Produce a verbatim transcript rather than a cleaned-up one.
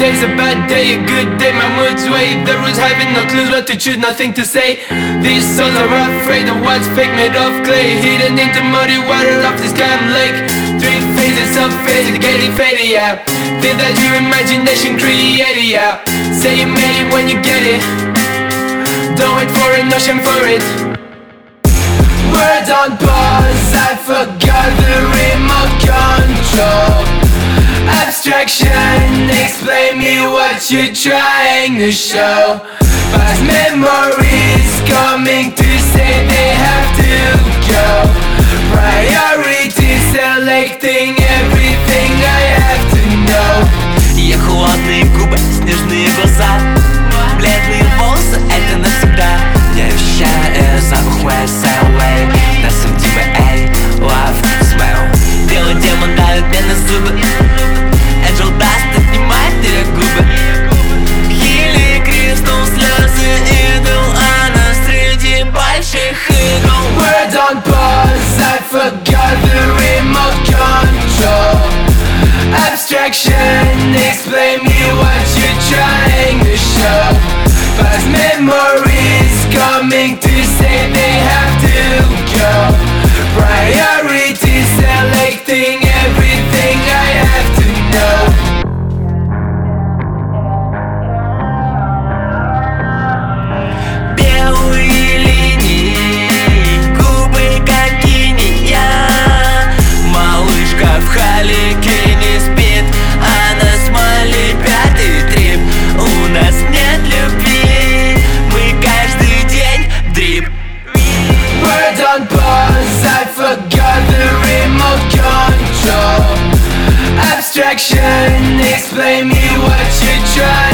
day's a bad day, a good day, my mood's way. The rules having no clues what to choose, nothing to say. These souls are afraid of what's fake, made of clay, hidden into muddy water of this damn lake. Three phases of faded, getting faded, yeah. Think that your imagination created, yeah. Say you made it when you get it. Don't wait for it, no shame for it. Words on pause, I forgot the remote control. Abstraction, explain me what you're trying to show. Past memories coming to say they have to go. Priorities selecting everything I have to know. Ее холодные губы, снежные глаза, бледные волосы, это навсегда. Я ощущаю запах where sail away. На самом деле, эй, love, smell. Белый демон давит мне на зубы. Angel Dust отнимает ее губы. Хили крикнул слезы идол, она среди больших игл. Words on pause, I forgot the remote control. Abstraction, explain me what you're trying to show. Past memories coming to say they have to go. Priorities selecting everything I have to know. Белые линии, губы как инея. Малышка в Халикине спит, а на смоле пятый трип. У нас нет любви, мы каждый день дрип. Words on pause, I forgot the remote control. Abstraction, explain me what you're trying